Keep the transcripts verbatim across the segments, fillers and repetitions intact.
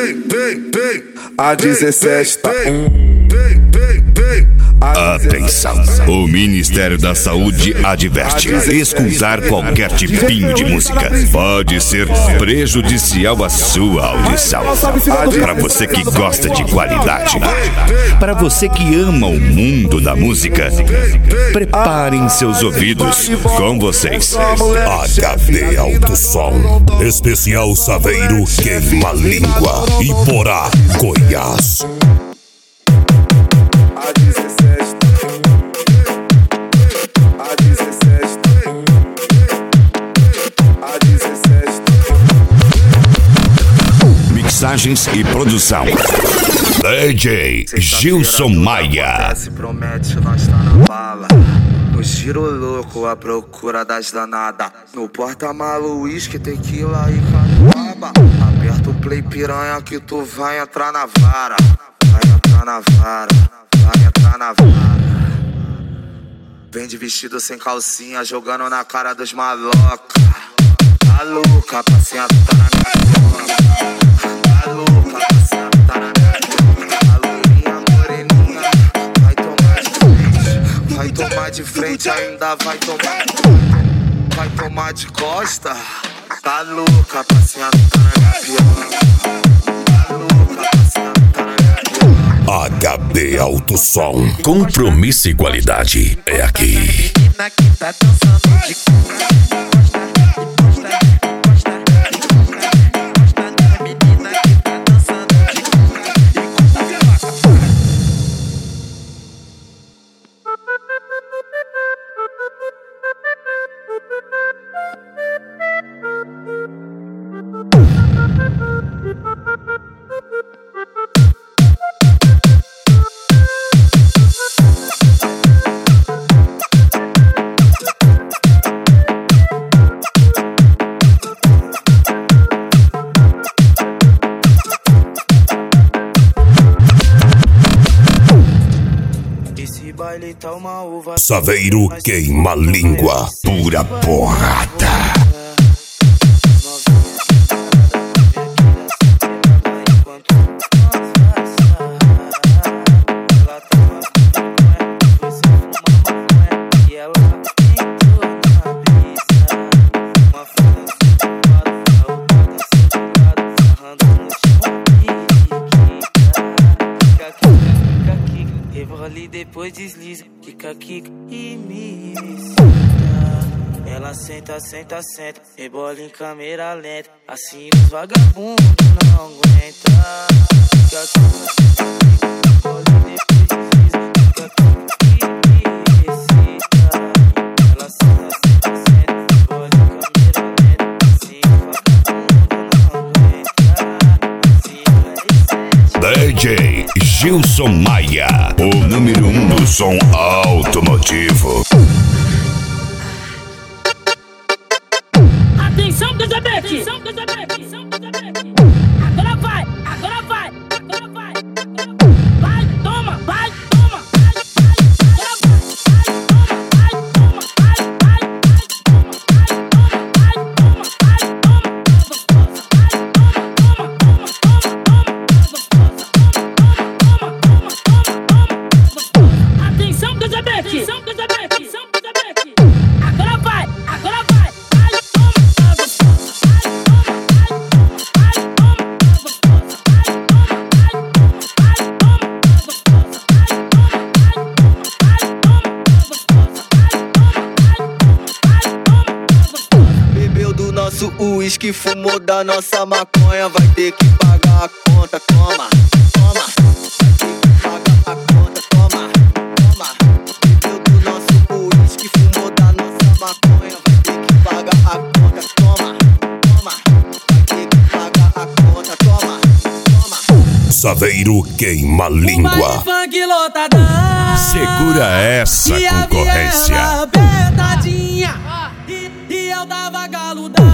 A dezessete tá Atenção, o Ministério da Saúde adverte: escutar qualquer tipinho de música pode ser prejudicial à sua audição. Para você que gosta de qualidade, para você que ama o mundo da música, preparem seus ouvidos. Com vocês, H D Alto Som, especial Saveiro Queima Língua, Iporá, Goiás. Mixagens e produção, D J Gilson Maia. Se promete, nós tá na bala. No giro louco, à procura das danadas. No porta-malo, uísque, tequila e catuaba. Aperta o play, piranha, que tu vai entrar na vara. Vai entrar na vara, vai entrar na vara. Vem de vestido sem calcinha, jogando na cara dos maloca. Tá louca pra sentar na minha cama. Tá louca pra sentar na minha cama. A loirinha moreninha vai tomar de frente. Vai tomar de frente, ainda vai tomar. Vai tomar de costa. Tá louca pra sentar na minha piama. Tá louca pra sentar na minha piama. H D Alto Som, compromisso e qualidade é aqui. Menina que tá dançando de Saveiro Queima Língua, pura porrada. Depois desliza, quica, quica e me ela senta, senta, senta, rebola em câmera lenta. Assim os vagabundos não aguentam. Quica, quica, rebola depois desliza, quica, quica e me excita. Ela senta, senta, senta, rebola em câmera lenta. Assim os vagabundos não aguentam. Assim D J Gilson Maia, o número um do som automotivo. Atenção, Gazabete! Atenção, Gazabete! Atenção, Gazabete! Agora vai! Agora vai! Agora vai! Vai, toma! Vai, toma! Vai, vai! Agora vai! Vai, toma! Vai, vai! Vai, toma! Vai, toma! Vai, toma! Vai, toma! Vai, toma! Atenção, Gazabete! Atenção, Gazabete! Atenção, Gazabete! Agora vai! Agora vai! Vai, toma! Vai, toma! Bebeu do nosso uísque, fumou da nossa maconha. Vai ter que pagar a conta, toma, toma. Vai ter que pagar a conta, toma, toma. Bebeu do nosso uísque, fumou da nossa maconha. Vai ter que pagar a conta, toma, toma. Vai ter que pagar a conta, toma, toma. Saveiro Queima Língua. Funk lotadão. Segura essa e concorrência. A apertadinha e, e eu tava galudão.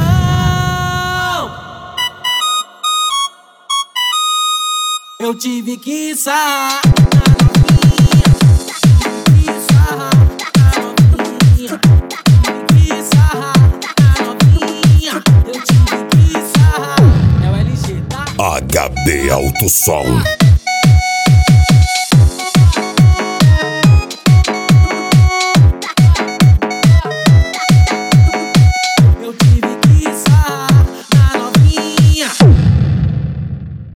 Eu tive que sarrar na novinha, tive que sarrar na novinha, tive que sarrar na novinha, eu tive que sarrar. É o L G, tá? H D Alto Som.